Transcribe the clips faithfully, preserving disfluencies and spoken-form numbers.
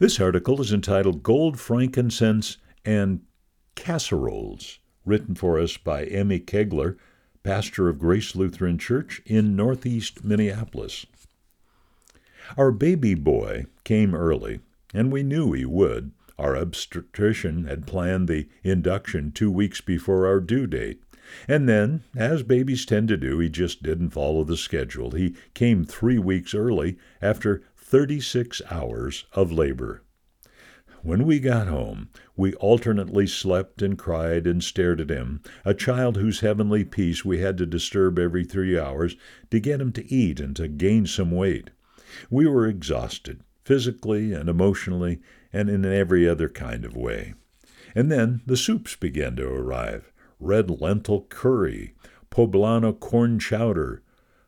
This article is entitled Gold, Frankincense, and Casseroles, written for us by Emmy Kegler, pastor of Grace Lutheran Church in Northeast Minneapolis. Our baby boy came early, and we knew he would. Our obstetrician had planned the induction two weeks before our due date. And then, as babies tend to do, he just didn't follow the schedule. He came three weeks early after thirty-six hours of labor. When we got home, we alternately slept and cried and stared at him, a child whose heavenly peace we had to disturb every three hours to get him to eat and to gain some weight. We were exhausted, physically and emotionally, and in every other kind of way. And then the soups began to arrive. Red lentil curry, poblano corn chowder,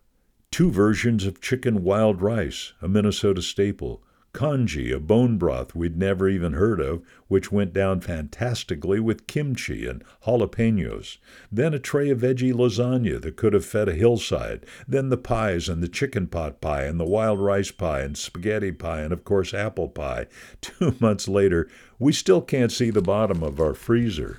two versions of chicken wild rice, a Minnesota staple, congee, a bone broth we'd never even heard of, which went down fantastically with kimchi and jalapenos, then a tray of veggie lasagna that could have fed a hillside, then the pies and the chicken pot pie and the wild rice pie and spaghetti pie and, of course, apple pie. Two months later, we still can't see the bottom of our freezer.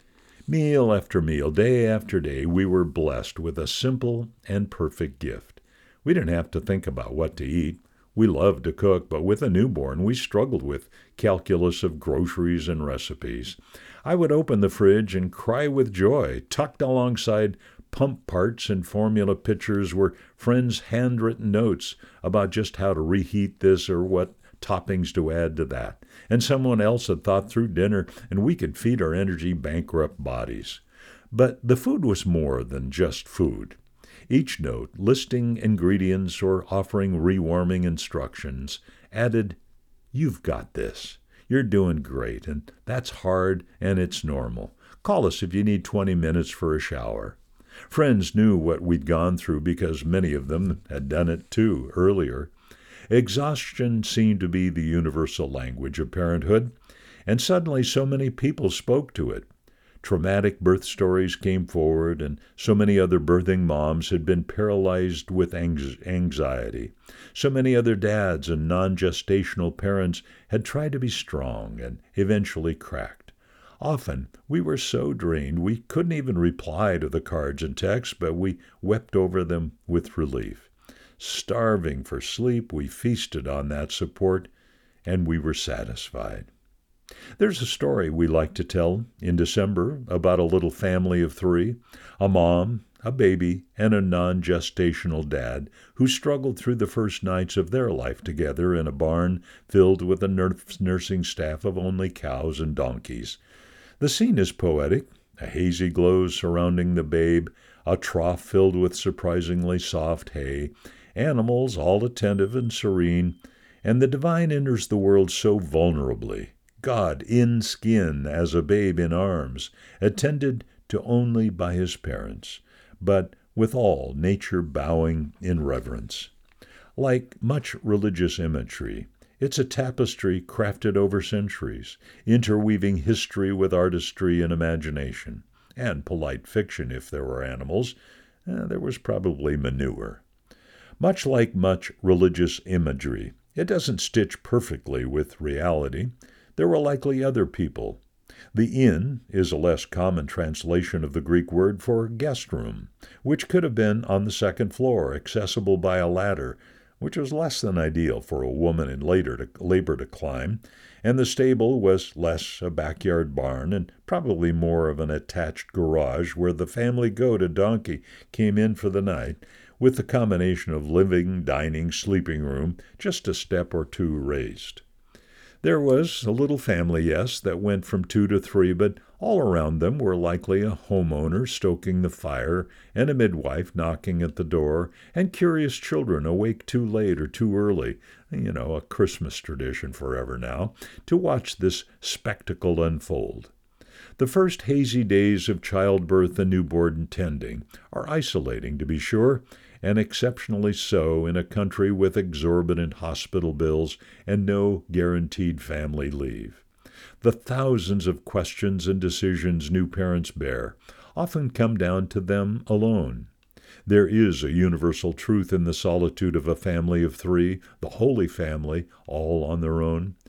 Meal after meal, day after day, we were blessed with a simple and perfect gift. We didn't have to think about what to eat. We loved to cook, but with a newborn, we struggled with calculus of groceries and recipes. I would open the fridge and cry with joy. Tucked alongside pump parts and formula pictures were friends' handwritten notes about just how to reheat this or what toppings to add to that. And someone else had thought through dinner, and we could feed our energy-bankrupt bodies. But the food was more than just food. Each note, listing ingredients or offering rewarming instructions, added, "You've got this. You're doing great, and that's hard, and it's normal. Call us if you need twenty minutes for a shower." Friends knew what we'd gone through because many of them had done it too earlier. Exhaustion seemed to be the universal language of parenthood, and suddenly so many people spoke to it. Traumatic birth stories came forward, and so many other birthing moms had been paralyzed with anxiety. So many other dads and non-gestational parents had tried to be strong and eventually cracked. Often we were so drained we couldn't even reply to the cards and texts, but we wept over them with relief. Starving for sleep, we feasted on that support, and we were satisfied. There's a story we like to tell in December about a little family of three, a mom, a baby, and a non-gestational dad who struggled through the first nights of their life together in a barn filled with a nursing staff of only cows and donkeys. The scene is poetic, a hazy glow surrounding the babe, a trough filled with surprisingly soft hay, animals all attentive and serene, and the divine enters the world so vulnerably. God in skin as a babe in arms, attended to only by his parents, but with all nature bowing in reverence. Like much religious imagery, it's a tapestry crafted over centuries, interweaving history with artistry and imagination, and polite fiction if there were animals. Eh, there was probably manure. Much like much religious imagery, it doesn't stitch perfectly with reality. There were likely other people. The inn is a less common translation of the Greek word for guest room, which could have been on the second floor, accessible by a ladder, which was less than ideal for a woman in later to, labor to climb, and the stable was less a backyard barn and probably more of an attached garage where the family goat and donkey came in for the night, with the combination of living, dining, sleeping room just a step or two raised. There was a little family, yes, that went from two to three, but all around them were likely a homeowner stoking the fire and a midwife knocking at the door and curious children awake too late or too early, you know, a Christmas tradition forever now, to watch this spectacle unfold. The first hazy days of childbirth and newborn tending are isolating, to be sure, and exceptionally so in a country with exorbitant hospital bills and no guaranteed family leave. The thousands of questions and decisions new parents bear often come down to them alone. There is a universal truth in the solitude of a family of three, the Holy Family, all on their own.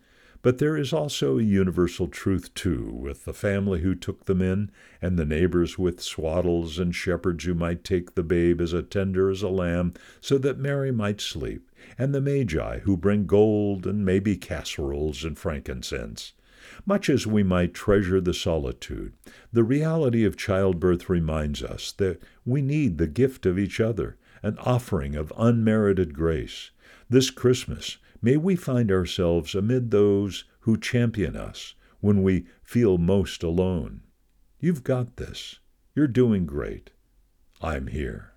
But there is also a universal truth, too, with the family who took them in, and the neighbors with swaddles, and shepherds who might take the babe as a tender as a lamb, so that Mary might sleep, and the magi who bring gold and maybe casseroles and frankincense. Much as we might treasure the solitude, the reality of childbirth reminds us that we need the gift of each other, an offering of unmerited grace. This Christmas, may we find ourselves amid those who champion us when we feel most alone. You've got this. You're doing great. I'm here.